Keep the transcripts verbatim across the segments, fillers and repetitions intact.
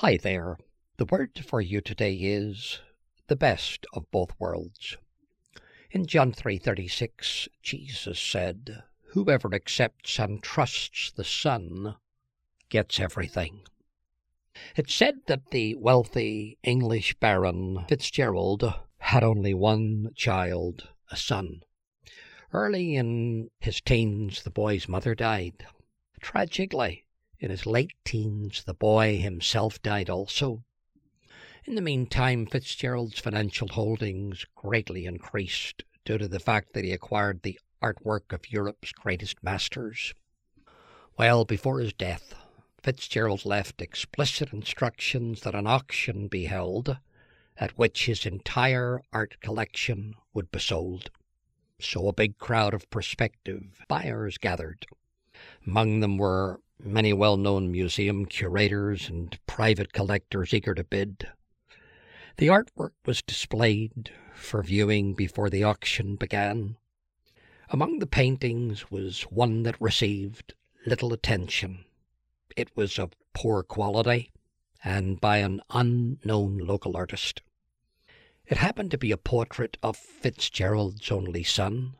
Hi there. The word for you today is the best of both worlds. In John three thirty-six, Jesus said, "Whoever accepts and trusts the Son gets everything." It's said that the wealthy English Baron Fitzgerald had only one child, a son. Early in his teens, the boy's mother died. Tragically, in his late teens, the boy himself died also. In the meantime, Fitzgerald's financial holdings greatly increased due to the fact that he acquired the artwork of Europe's greatest masters. Well, before his death, Fitzgerald left explicit instructions that an auction be held at which his entire art collection would be sold. So a big crowd of prospective buyers gathered. Among them were many well-known museum curators and private collectors eager to bid. The artwork was displayed for viewing before the auction began. Among the paintings was one that received little attention. It was of poor quality and by an unknown local artist. It happened to be a portrait of Fitzgerald's only son.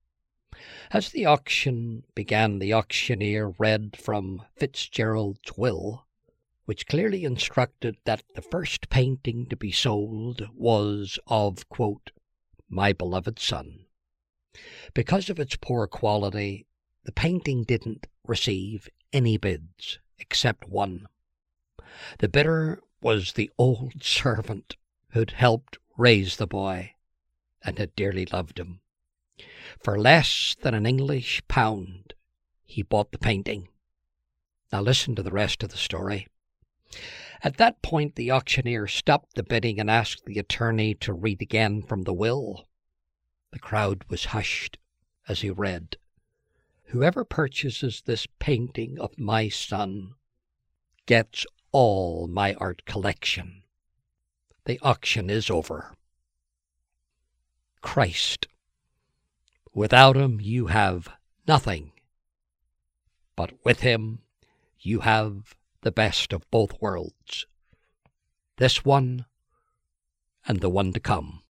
As the auction began, the auctioneer read from Fitzgerald's will, which clearly instructed that the first painting to be sold was of, quote, "my beloved son." Because of its poor quality, the painting didn't receive any bids except one. The bidder was the old servant who'd helped raise the boy and had dearly loved him. For less than an English pound, he bought the painting. Now listen to the rest of the story. At that point, the auctioneer stopped the bidding and asked the attorney to read again from the will. The crowd was hushed as he read, "Whoever purchases this painting of my son gets all my art collection. The auction is over." Christ. Without him you have nothing, but with him you have the best of both worlds, this one and the one to come.